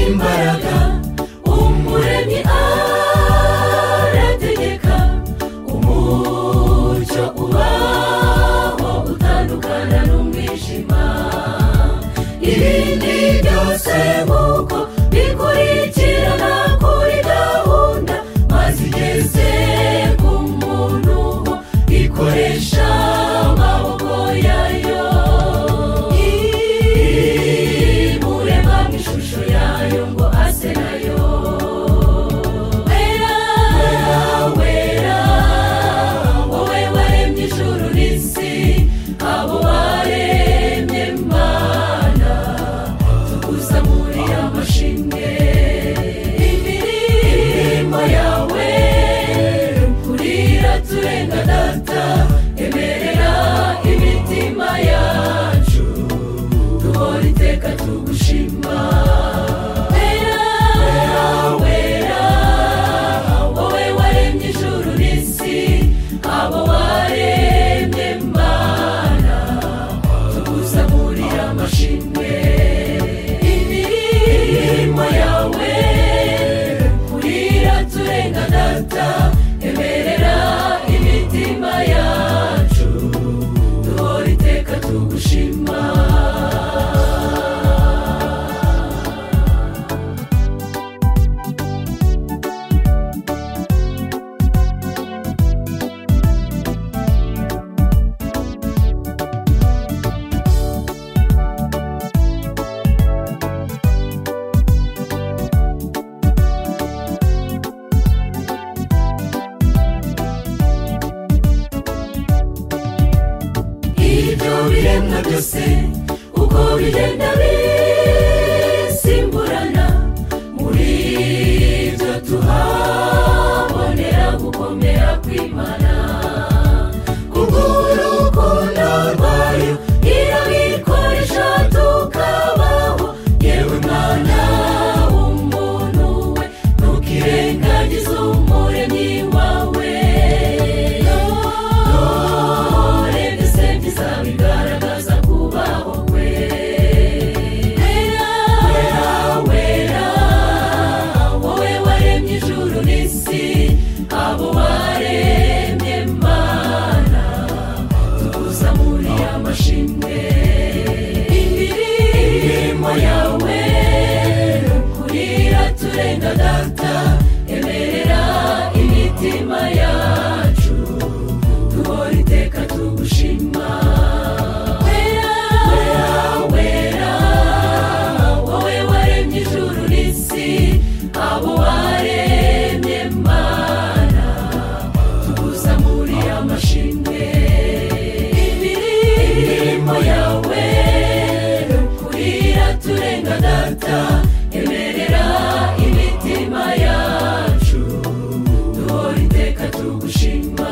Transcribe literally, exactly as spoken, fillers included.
imbaraga umuremyi arategeka umucyo ubaho utandukana n'umwijima ibindi byose nk'uko bikurikirana kuri gahunda maze igeze ku muntu ikoresha amaboko yayo imurema mu ishusho yayo ngo ase nayo wera wera wowe waremye ijuru n'isi abo waremye Mana tukuzamurira amashimwe imirimo yawe kurira turenga data emerera imitima yacu duhora iteka tugushima wera wera wowe waremye ijuru n'isi abo waremye Mana tukuzamurira amashimwe imirimo yawe kurira turenga data emerera imitima yacu duhora iteka tugushima ibyo biremwa byose uko bigenda bisimburana muri ibyo tuhabonera gukomera kw'Imana kubw'urukundo rwayo irabikoresha tukabaho yewe mwana w'umuntu we ntukirengagize umuremyi wawe bigaragaza kubaho kwe wera wera wowe waremye ijuru n'isi abo waremye Mana tukuzamurira amashimwe imirimo yawe kurira turenga data emerera imitima yacu duhora iteka tugushima abo waremye Mana tukuzamurira amashimwe imirimo yawe kurira turenga data emerera imitima yacu duhora iteka tugushima